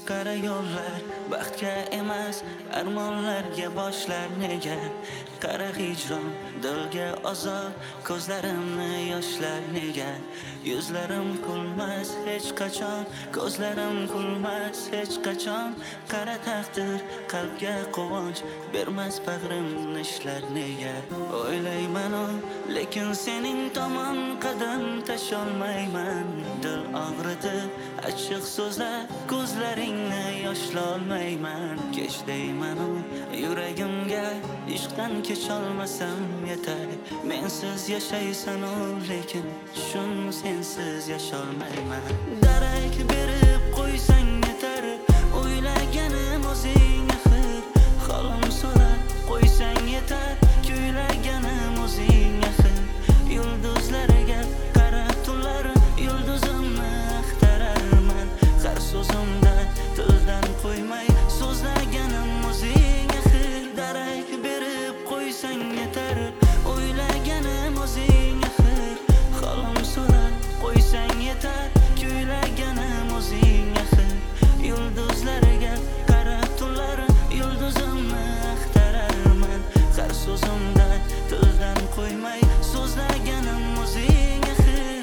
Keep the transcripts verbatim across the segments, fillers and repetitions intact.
qara yo'llar baxtga emas armonlarga boshlar nega qara hijron dilga azob ko'zlarimni yoshlar nega yuzlarim kulmas hech qachon ko'zlarim kulmas hech qachon qara taqdir qalbga quvonch bermas bag'rim ishlar nega o'ylayman o lekin sening tomon qadam tasholmayman dil og'ridi achchiq so'zlar ko'zlaringni yoshlolmayman kech deyman u yuragimga ishqdan kecholmasam yetar mensiz yashaysan u lekin shun sensiz yasholmayman darak berib qo'ysang yetar o'ylaganim o'zing axir holim so'rab qo'ysang yetar kuylaganim o'zing axir yulduzlarga qarab tunlar yulduzimni axtararman har so'zimda tildan qo'ymay so'zlaganim o'zing axir darak berib qo'ysang yetar o'ylaganim o'zing axir holim so'rab qo'ysang yetar kuylaganim o'zing axir yulduzlarga qarab tunlar yulduzimni axtararman har so'zimda tildan qo'ymay so'zlaganim o'zing axir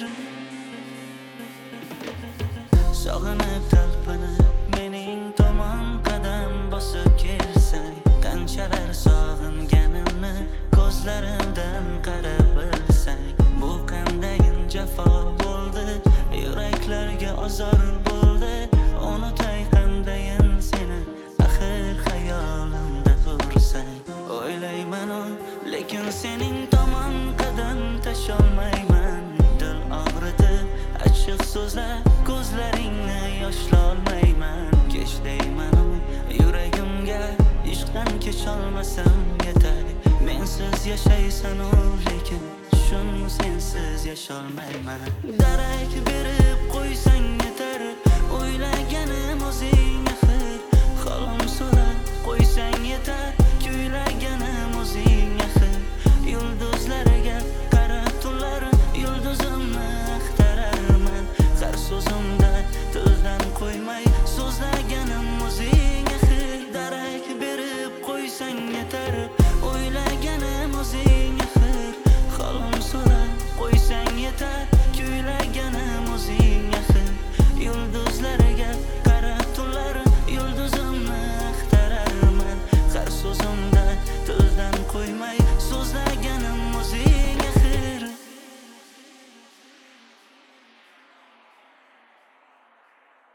sog'inib talpinib mening tomon qadam bosib kelsang qanchalar sog'inganimni ko'zlarimdan qarab bilsang bu qandayin jafo bo'ldi yuraklarga ozor bo'ldi unutay qandayin seni axir xayolimda tursang o'ylayman o lekin sening tomon qadam tasholmayman dil og'ridi achchiq so'zlar ko'zlaringni yoshlolmayman kech deyman u yuragimga ishqdan kecholmasam yetar mensiz yashaysan u lekin shun sensiz yasholmayman darak berib qo'ysang